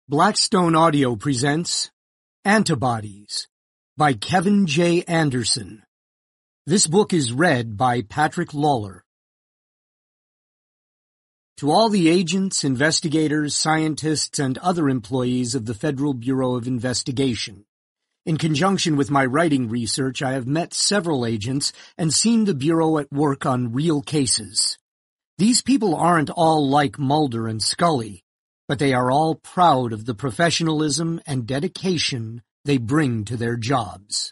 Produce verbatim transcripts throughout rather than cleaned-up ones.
Blackstone Audio presents Antibodies by Kevin J. Anderson. This book is read by Patrick Lawler. To all the agents, investigators, scientists, and other employees of the Federal Bureau of Investigation. In conjunction with my writing research, I have met several agents and seen the Bureau at work on real cases. These people aren't all like Mulder and Scully, but they are all proud of the professionalism and dedication they bring to their jobs.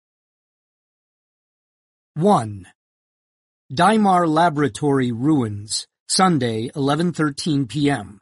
one. Dymar Laboratory Ruins, Sunday, eleven thirteen p m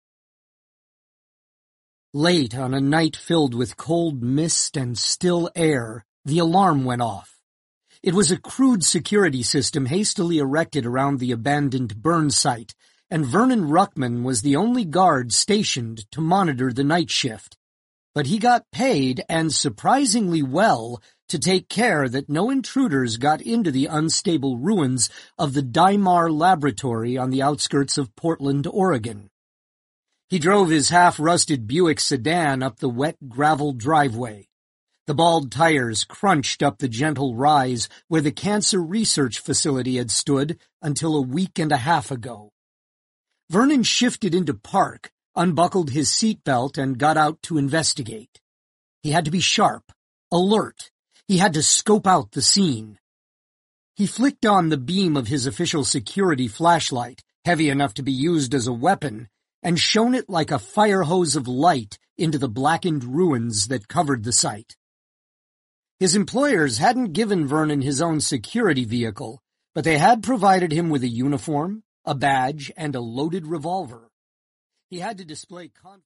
Late on a night filled with cold mist and still air, the alarm went off. It was a crude security system hastily erected around the abandoned burn site, and Vernon Ruckman was the only guard stationed to monitor the night shift. But he got paid, and surprisingly well, to take care that no intruders got into the unstable ruins of the Dymar Laboratory on the outskirts of Portland, Oregon. He drove his half-rusted Buick sedan up the wet gravel driveway. The bald tires crunched up the gentle rise where the cancer research facility had stood until a week and a half ago. Vernon shifted into park, unbuckled his seatbelt, and got out to investigate. He had to be sharp, alert. He had to scope out the scene. He flicked on the beam of his official security flashlight, heavy enough to be used as a weapon, and shone it like a fire hose of light into the blackened ruins that covered the site. His employers hadn't given Vernon his own security vehicle, but they had provided him with a uniform, a badge, and a loaded revolver. He had to display confidence.